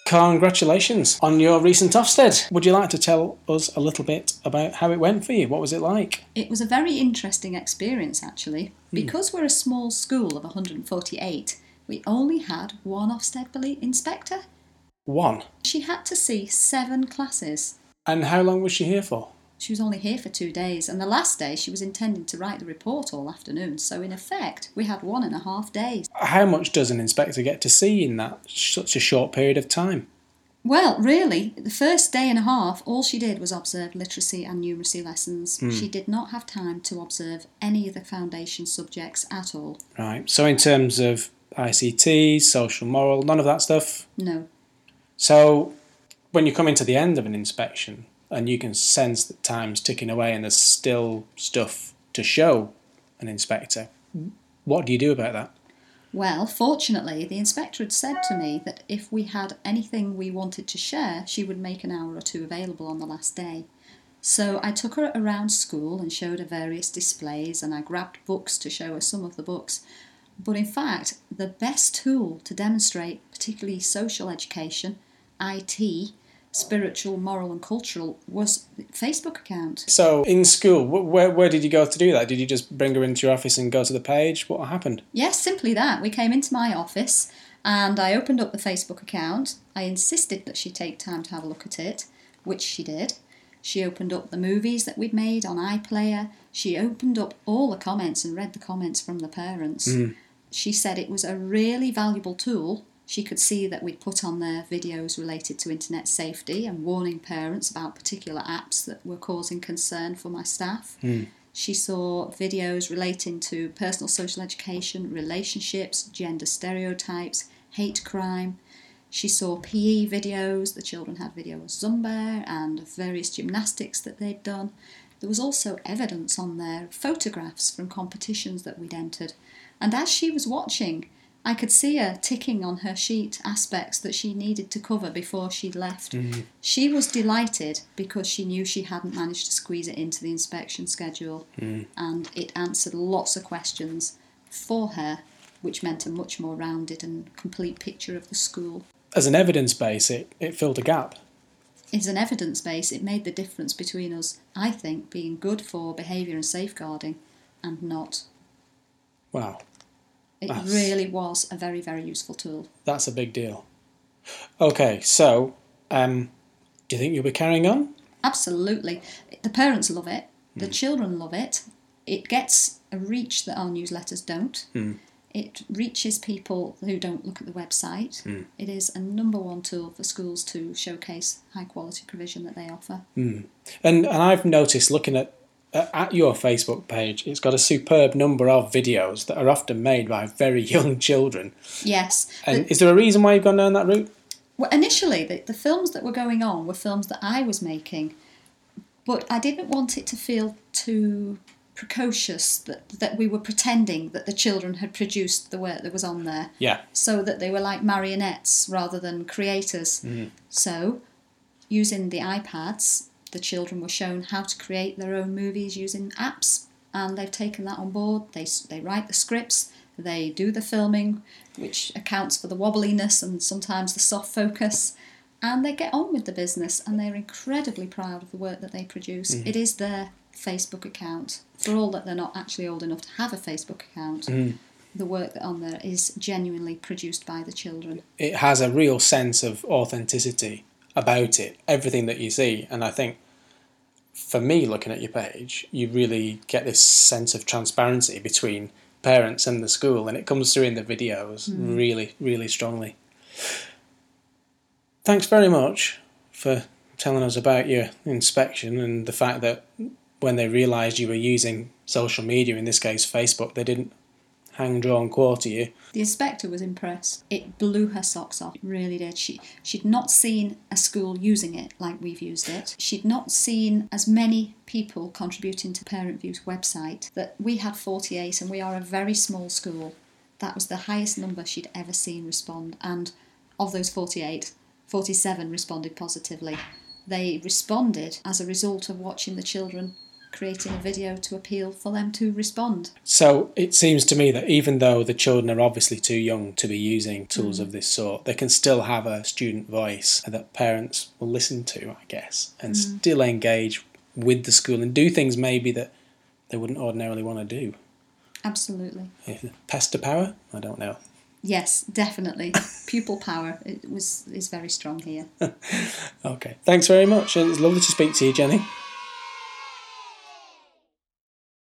Congratulations on your recent Ofsted. Would you like to tell us a little bit about how it went for you? What was it like? It was a very interesting experience, actually. Because we're a small school of 148, we only had one Ofsted inspector. One. She had to see 7 classes. And how long was she here for? She was only here for 2 days, and the last day she was intending to write the report all afternoon, so in effect we had 1.5 days. How much does an inspector get to see in that such a short period of time? Well, really, the first day and a half, all she did was observe literacy and numeracy lessons. She did not have time to observe any of the foundation subjects at all. Right, so in terms of ICT, social moral, none of that stuff? No. So when you come into the end of an inspection and you can sense that time's ticking away and there's still stuff to show an inspector, what do you do about that? Well, fortunately, the inspector had said to me that if we had anything we wanted to share, she would make an hour or 2 available on the last day. So I took her around school and showed her various displays, and I grabbed books to show her some of the books. But in fact, the best tool to demonstrate particularly social education, IT, spiritual, moral and cultural, was the Facebook account. So in school, where did you go to do that? Did you just bring her into your office and go to the page? What happened? Yes, simply that. We came into my office and I opened up the Facebook account. I insisted that she take time to have a look at it, which she did. She opened up the movies that we'd made on iPlayer. She opened up all the comments and read the comments from the parents. She said it was a really valuable tool. She could see that we'd put on there videos related to internet safety and warning parents about particular apps that were causing concern for my staff. She saw videos relating to personal social education, relationships, gender stereotypes, hate crime. She saw PE videos. The children had video of Zumba and various gymnastics that they'd done. There was also evidence on there, photographs from competitions that we'd entered. And as she was watching, I could see her ticking on her sheet aspects that she needed to cover before she'd left. She was delighted because she knew she hadn't managed to squeeze it into the inspection schedule, and it answered lots of questions for her, which meant a much more rounded and complete picture of the school. As an evidence base, it filled a gap. As an evidence base, it made the difference between us, I think, being good for behaviour and safeguarding and not. Wow. It really was a very, very useful tool. That's a big deal. Okay, so do you think you'll be carrying on? Absolutely. The parents love it. The children love it. It gets a reach that our newsletters don't. It reaches people who don't look at the website. It is a number one tool for schools to showcase high quality provision that they offer. And I've noticed looking at your Facebook page, it's got a superb number of videos that are often made by very young children. Yes. And is there a reason why you've gone down that route? Well, initially, the films that were going on were films that I was making, but I didn't want it to feel too precocious that we were pretending that the children had produced the work that was on there. Yeah. So that they were like marionettes rather than creators. So, using the iPads, the children were shown how to create their own movies using apps, and they've taken that on board. They write the scripts, they do the filming, which accounts for the wobbliness and sometimes the soft focus, and they get on with the business, and they're incredibly proud of the work that they produce. It is their Facebook account. For all that they're not actually old enough to have a Facebook account, the work that on there is genuinely produced by the children. It has a real sense of authenticity about it, everything that you see. And I think, for me, looking at your page, you really get this sense of transparency between parents and the school, and it comes through in the videos really, really strongly. Thanks very much for telling us about your inspection and the fact that when they realised you were using social media, in this case Facebook, they didn't hang, draw and quarter you. The inspector was impressed. It blew her socks off, it really did. She'd not seen a school using it like we've used it. She'd not seen as many people contributing to Parent View's website. That we had 48 and we are a very small school. That was the highest number she'd ever seen respond, and of those 48, 47 responded positively. They responded as a result of watching the children creating a video to appeal for them to respond. So it seems to me that even though the children are obviously too young to be using tools of this sort, they can still have a student voice that parents will listen to, I guess, and still engage with the school and do things maybe that they wouldn't ordinarily want to do. Absolutely. Pester power? I don't know. Yes, definitely. Pupil power is very strong here. Okay. Thanks very much. It's lovely to speak to you, Jenny.